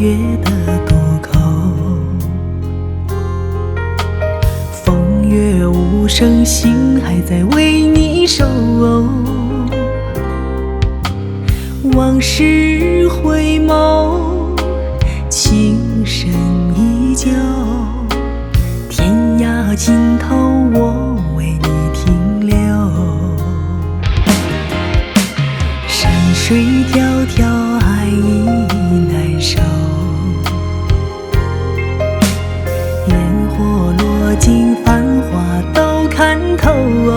月的渡口，风月无声，心还在为你守。往事回眸，情深依旧。天涯尽头，我为你停留。山水迢迢，爱意难收。烟火落尽，繁华都看透。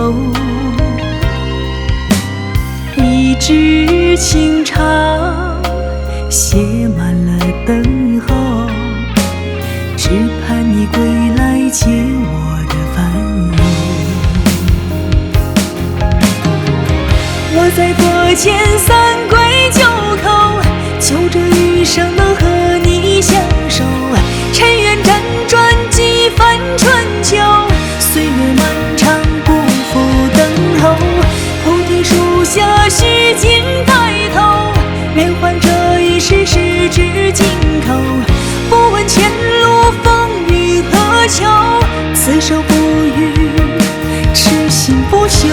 一纸情长，写满了等候，只盼你归来接我的烦忧。我在佛前三跪九叩，求这余生能和你相守。尘缘辗转几番春秋，岁月漫长不负等候。菩提树下须尽抬头，愿还这一世十指紧扣。不问前路风雨何求，此生不渝，痴心不休。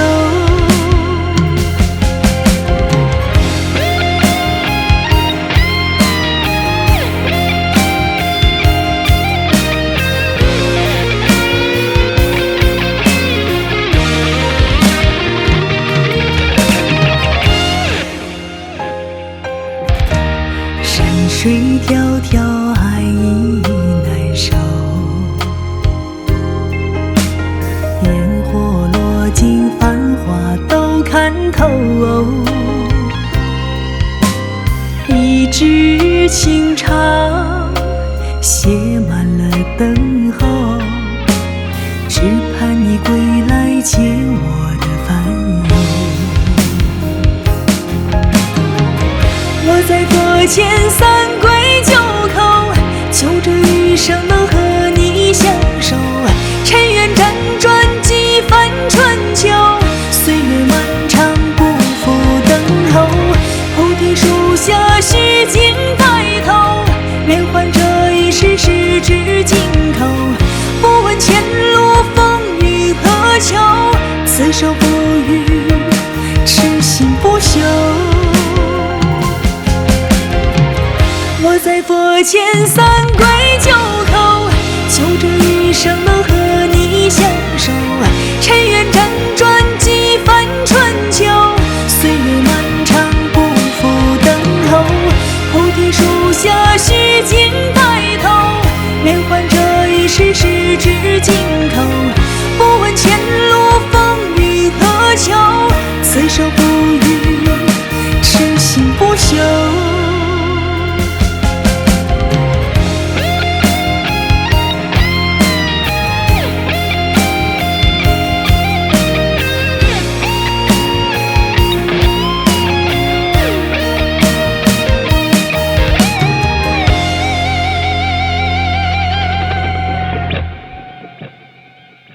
山水迢迢，爱意难收。烟火落尽，繁华都看透。一纸情长，写满了等候，只盼你归来接我的烦忧。我在佛前三跪九叩，求这余生能和你相守。尘缘辗转几番春秋，岁月漫长不负等候。菩提树下须尽抬头，愿还这一世十指紧扣。不问前路风雨何求，此生不渝，痴心不休。我在佛前三跪九叩，求这余生能和你相守。